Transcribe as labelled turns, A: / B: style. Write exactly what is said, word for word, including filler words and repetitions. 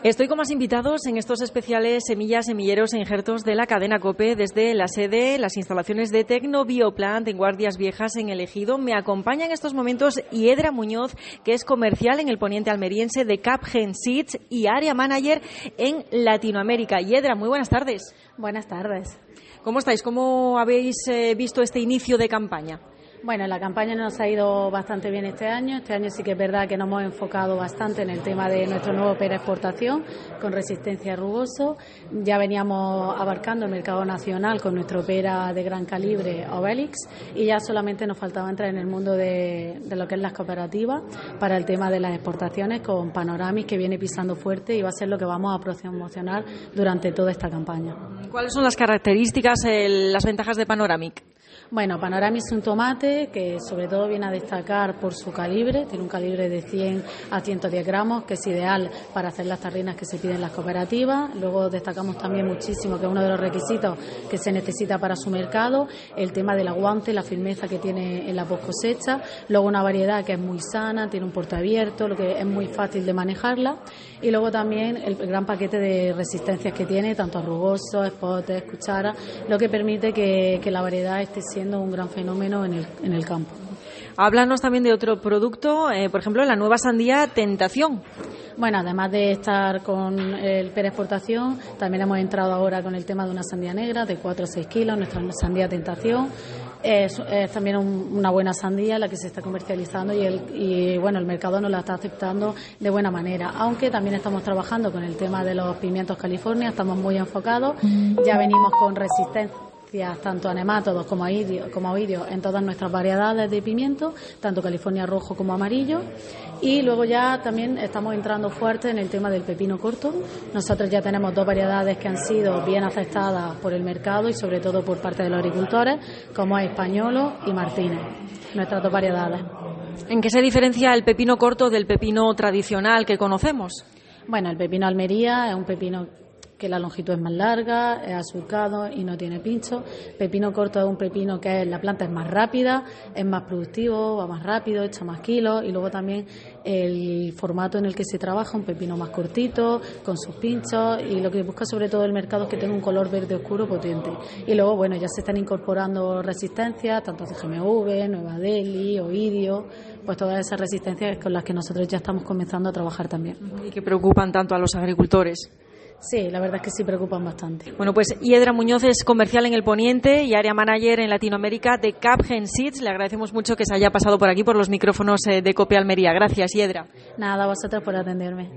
A: Estoy con más invitados en estos especiales Semillas, Semilleros e Injertos de la cadena COPE desde la sede, las instalaciones de Tecnobioplant en Guardias Viejas en el Ejido. Me acompaña en estos momentos Hiedra Muñoz, que es comercial en el poniente almeriense de Capgen Seeds y área manager en Latinoamérica. Hiedra, muy buenas tardes.
B: Buenas tardes.
A: ¿Cómo estáis? ¿Cómo habéis eh, visto este inicio de campaña?
B: Bueno, la campaña nos ha ido bastante bien este año. Este año sí que es verdad que nos hemos enfocado bastante en el tema de nuestro nuevo pera exportación con resistencia a rugoso. Ya veníamos abarcando el mercado nacional con nuestro pera de gran calibre Obelix y ya solamente nos faltaba entrar en el mundo de, de lo que es las cooperativas para el tema de las exportaciones con Panoramic, que viene pisando fuerte y va a ser lo que vamos a promocionar durante toda esta campaña.
A: ¿Cuáles son las características, el, las ventajas de Panoramic?
B: Bueno, Panoramic es un tomate que sobre todo viene a destacar por su calibre, tiene un calibre de cien a ciento diez gramos, que es ideal para hacer las tarrinas que se piden en las cooperativas. Luego destacamos también muchísimo, que es uno de los requisitos que se necesita para su mercado, el tema del aguante, la firmeza que tiene en la post cosecha. Luego una variedad que es muy sana, tiene un porte abierto, lo que es muy fácil de manejarla. Y luego también el gran paquete de resistencias que tiene, tanto a rugosos, espotes, cucharas, lo que permite que, que la variedad esté siendo un gran fenómeno en el, en el campo.
A: Háblanos también de otro producto, eh, por ejemplo, la nueva sandía Tentación.
B: Bueno, además de estar con el pera exportación, también hemos entrado ahora con el tema de una sandía negra de cuatro a seis kilos, nuestra sandía Tentación. Es, es también un, una buena sandía la que se está comercializando y, el, y bueno, el mercado nos la está aceptando de buena manera, aunque también estamos trabajando con el tema de los pimientos California, estamos muy enfocados, ya venimos con resistencia tanto a nemátodos como a oidios, como a oidios en todas nuestras variedades de pimiento, tanto California rojo como amarillo, y luego ya también estamos entrando fuerte en el tema del pepino corto. Nosotros ya tenemos dos variedades que han sido bien aceptadas por el mercado y sobre todo por parte de los agricultores, como es Españolo y Martínez, nuestras dos variedades.
A: ¿En qué se diferencia el pepino corto del pepino tradicional que conocemos?
B: Bueno, el pepino Almería es un pepino que la longitud es más larga, es azulcado y no tiene pincho. Pepino corto es un pepino que es, la planta es más rápida, es más productivo, va más rápido, echa más kilos, y luego también el formato en el que se trabaja, un pepino más cortito, con sus pinchos, y lo que busca sobre todo el mercado es que tenga un color verde oscuro potente. Y luego, bueno, ya se están incorporando resistencias, tanto C G M V, Nueva Delhi, Oidio, pues todas esas resistencias con las que nosotros ya estamos comenzando a trabajar también.
A: Y que preocupan tanto a los agricultores.
B: Sí, la verdad es que sí preocupan bastante.
A: Bueno, pues Hiedra Muñoz es comercial en el Poniente y área manager en Latinoamérica de Capgen Seeds. Le agradecemos mucho que se haya pasado por aquí por los micrófonos de COPE Almería. Gracias, Hiedra.
B: Nada, a vosotros por atenderme.